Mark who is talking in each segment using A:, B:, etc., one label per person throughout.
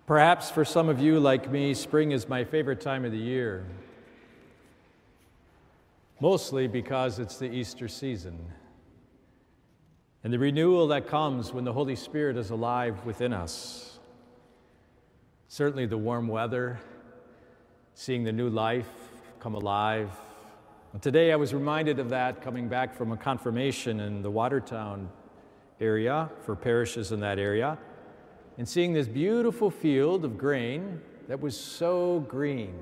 A: Perhaps for some of you, like me, spring is my favorite time of the year, mostly because it's the Easter season and the renewal that comes when the Holy Spirit is alive within us. Certainly the warm weather, seeing the new life come alive. And today I was reminded of that coming back from a confirmation in the Watertown area for parishes in that area, and seeing this beautiful field of grain that was so green.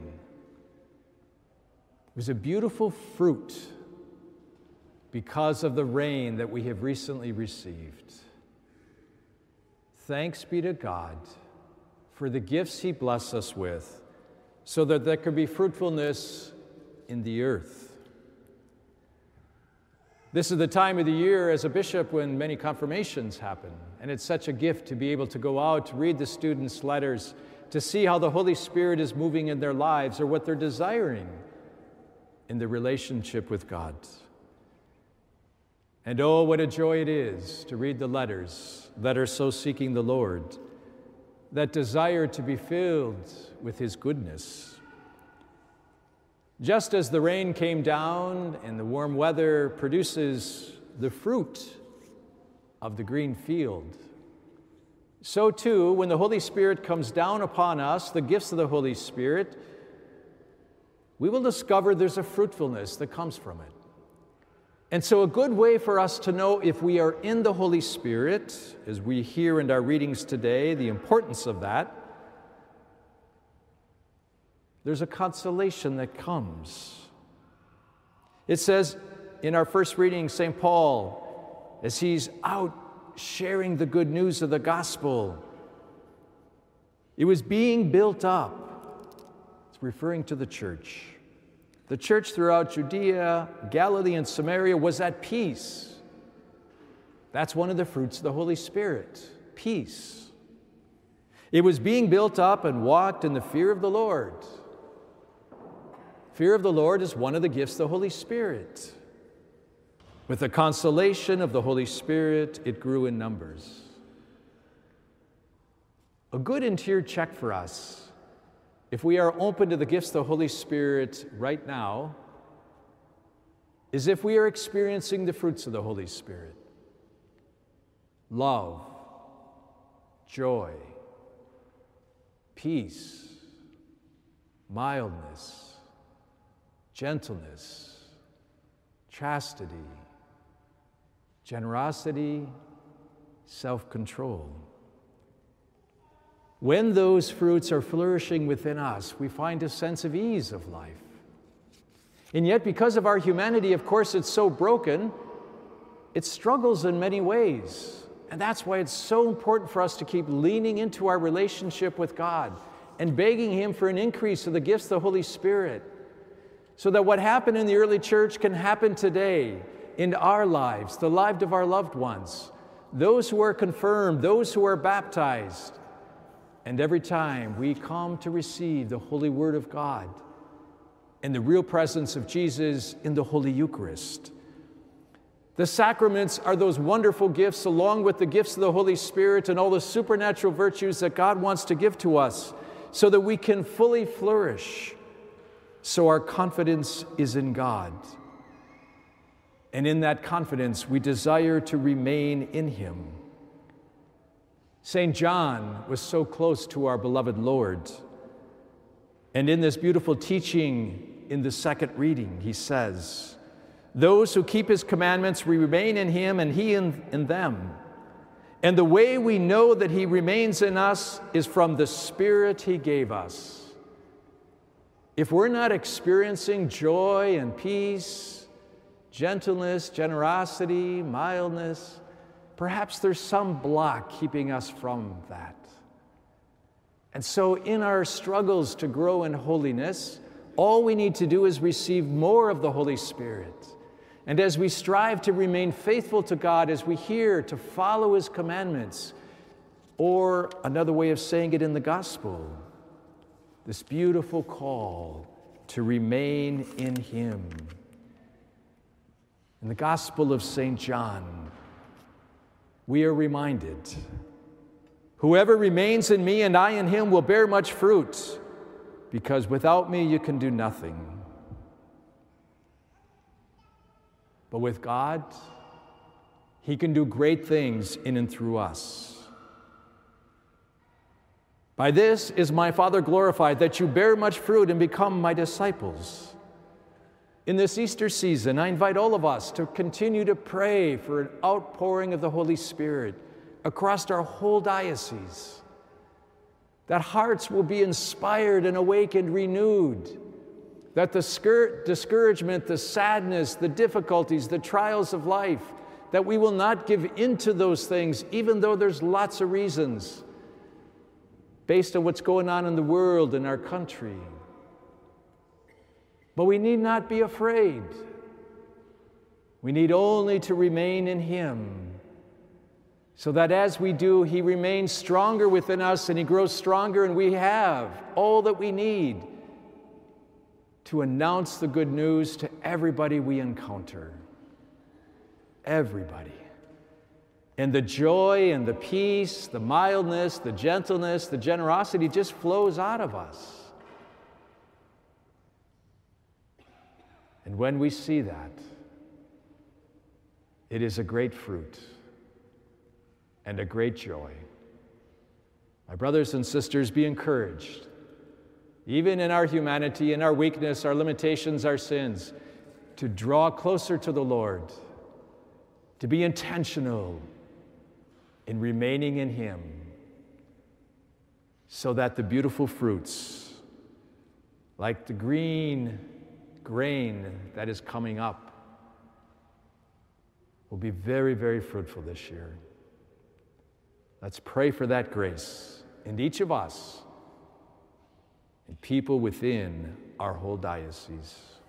A: It was a beautiful fruit because of the rain that we have recently received. Thanks be to God for the gifts He blessed us with, so that there could be fruitfulness in the earth. This is the time of the year as a bishop when many confirmations happen, and it's such a gift to be able to go out to read the students' letters, to see how the Holy Spirit is moving in their lives or what they're desiring in the relationship with God. And oh, what a joy it is to read the letters that are so seeking the Lord, that desire to be filled with His goodness. Just as the rain came down and the warm weather produces the fruit of the green field, so too, when the Holy Spirit comes down upon us, the gifts of the Holy Spirit, we will discover there's a fruitfulness that comes from it. And so a good way for us to know if we are in the Holy Spirit, as we hear in our readings today, the importance of that, there's a consolation that comes. It says in our first reading, St. Paul, as he's out sharing the good news of the gospel, it was being built up. It's referring to the church. The church throughout Judea, Galilee, and Samaria was at peace. That's one of the fruits of the Holy Spirit, peace. It was being built up and walked in the fear of the Lord. Fear of the Lord is one of the gifts of the Holy Spirit. With the consolation of the Holy Spirit, it grew in numbers. A good interior check for us, if we are open to the gifts of the Holy Spirit right now, is if we are experiencing the fruits of the Holy Spirit. Love, joy, peace, mildness, gentleness, chastity, generosity, self-control. When those fruits are flourishing within us, we find a sense of ease of life. And yet, because of our humanity, of course, it's so broken, it struggles in many ways. And that's why it's so important for us to keep leaning into our relationship with God and begging Him for an increase of the gifts of the Holy Spirit, so that what happened in the early church can happen today in our lives, the lives of our loved ones, those who are confirmed, those who are baptized. And every time we come to receive the Holy Word of God and the real presence of Jesus in the Holy Eucharist. The sacraments are those wonderful gifts, along with the gifts of the Holy Spirit and all the supernatural virtues that God wants to give to us, so that we can fully flourish. So our confidence is in God. And in that confidence, we desire to remain in Him. St. John was so close to our beloved Lord. And in this beautiful teaching in the second reading, he says, "Those who keep His commandments remain in Him and He in them. And the way we know that He remains in us is from the Spirit He gave us." If we're not experiencing joy and peace, gentleness, generosity, mildness, perhaps there's some block keeping us from that. And so in our struggles to grow in holiness, all we need to do is receive more of the Holy Spirit. And as we strive to remain faithful to God, as we hear to follow His commandments, or another way of saying it in the gospel, this beautiful call to remain in Him. In the Gospel of St. John, we are reminded Whoever remains in me and I in him will bear much fruit, because without me you can do nothing. But with God, he can do great things in and through us. By this is my Father glorified, that you bear much fruit and become my disciples. In this Easter season, I invite all of us to continue to pray for an outpouring of the Holy Spirit across our whole diocese, that hearts will be inspired and awakened, renewed, that the discouragement, the sadness, the difficulties, the trials of life, that we will not give into those things, even though there's lots of reasons based on what's going on in the world, in our country. But we need not be afraid. We need only to remain in him, so that as we do, he remains stronger within us and he grows stronger, and we have all that we need to announce the good news to everybody we encounter. Everybody. And the joy and the peace, the mildness, the gentleness, the generosity just flows out of us. And when we see that, it is a great fruit and a great joy. My brothers and sisters, be encouraged. Even in our humanity, in our weakness, our limitations, our sins, to draw closer to the Lord, to be intentional in remaining in him, so that the beautiful fruits, like the green grain that is coming up, will be very, very fruitful this year. Let's pray for that grace in each of us and people within our whole diocese.